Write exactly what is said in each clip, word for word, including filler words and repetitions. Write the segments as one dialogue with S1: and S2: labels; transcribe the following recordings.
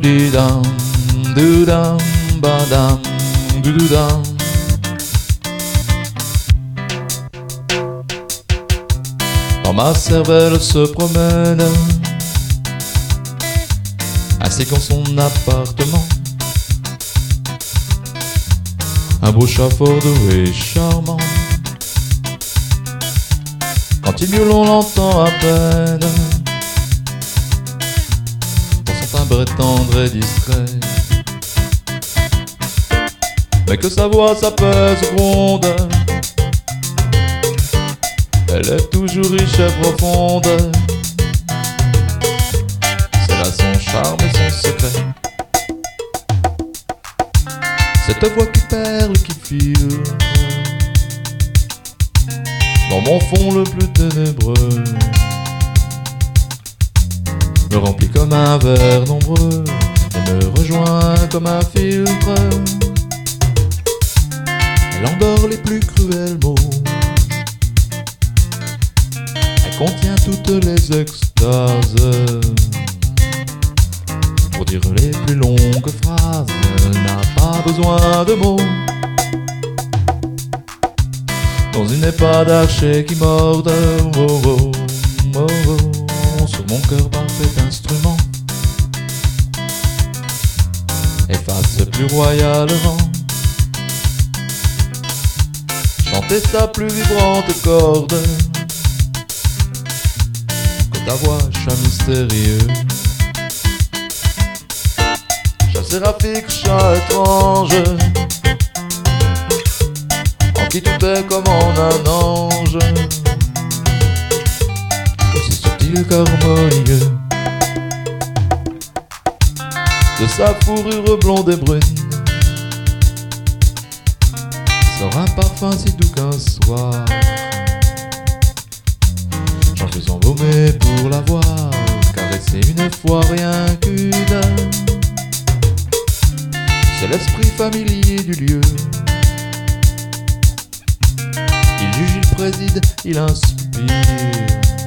S1: didam, doudam, badam, doudoudam. Dans ma cervelle se promène, assis dans son appartement, un beau chat fort doué et charmant. Quand il miaule on l'entend à peine, dans son timbre est tendre et discret, mais que sa voix ça pèse gronde, elle est toujours riche et profonde. C'est là son charme et son secret, cette voix qui perle, qui file dans mon fond le plus ténébreux, me remplit comme un verre nombreux et me rejoint comme un filtre. Elle endort les plus cruels mots, elle contient toutes les extases. Pour dire les plus longues phrases, elle n'a pas besoin de mots. Dans une épave d'archer qui morde, oh, oh, oh, oh, sur mon cœur parfait instrument, efface plus royalement, chanter sa plus vibrante corde, que ta voix, chat mystérieux, chat séraphique, chat étrange, qui tout est comme en un ange, aussi subtil qu'harmonieux, de sa fourrure blonde et brune sort un parfum si doux qu'un soir j'en fus embaumé pour la voir, caresser une fois rien qu'une. C'est l'esprit familier du lieu, il juge, il préside, il inspire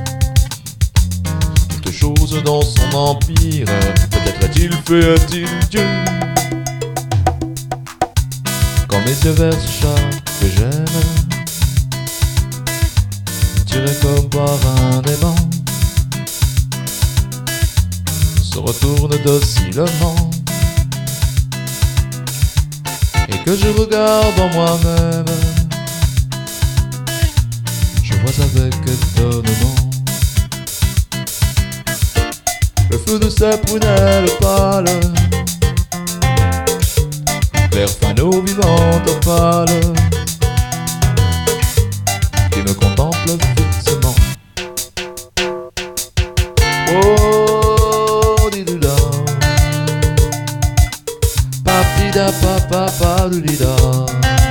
S1: toutes choses dans son empire. Peut-être a-t-il fait, a-t-il Dieu. Quand mes yeux vers ce chat que j'aime, tiré comme par un aimant, se retourne docilement, et que je regarde en moi-même, avec étonnement le feu de ses prunelles pâles, l'air fanaux vivante pâle, qui me contemple fixement. Oh, didouda, papida papa, pa, doulida.